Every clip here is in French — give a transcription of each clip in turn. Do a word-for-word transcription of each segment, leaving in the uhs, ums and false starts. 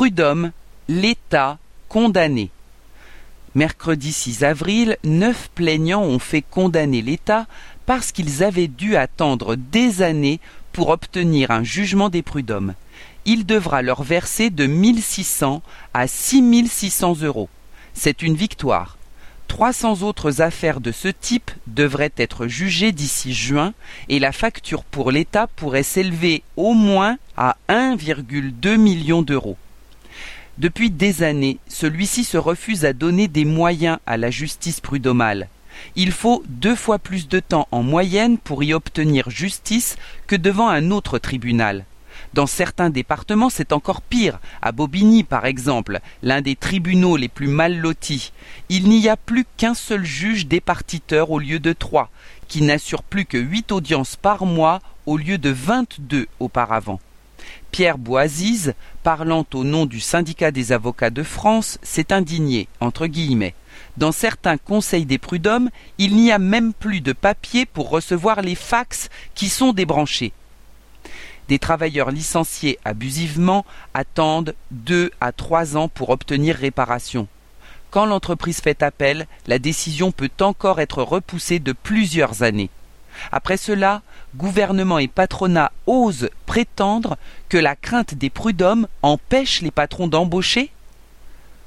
Prud'homme, l'État condamné. Mercredi six avril, neuf plaignants ont fait condamner l'État parce qu'ils avaient dû attendre des années pour obtenir un jugement des prud'hommes. Il devra leur verser de mille six cents à six mille six cents euros. C'est une victoire. trois cents autres affaires de ce type devraient être jugées d'ici juin et la facture pour l'État pourrait s'élever au moins à un virgule deux million d'euros. Depuis des années, celui-ci se refuse à donner des moyens à la justice prud'homale. Il faut deux fois plus de temps en moyenne pour y obtenir justice que devant un autre tribunal. Dans certains départements, c'est encore pire. À Bobigny, par exemple, l'un des tribunaux les plus mal lotis, il n'y a plus qu'un seul juge départiteur au lieu de trois, qui n'assure plus que huit audiences par mois au lieu de vingt-deux auparavant. Pierre Boisise, parlant au nom du syndicat des avocats de France, s'est indigné, entre guillemets. Dans certains conseils des prud'hommes, il n'y a même plus de papier pour recevoir les fax qui sont débranchés. Des travailleurs licenciés abusivement attendent deux à trois ans pour obtenir réparation. Quand l'entreprise fait appel, la décision peut encore être repoussée de plusieurs années. Après cela, gouvernement et patronat osent prétendre que la crainte des prud'hommes empêche les patrons d'embaucher ?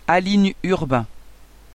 Aline Urbain.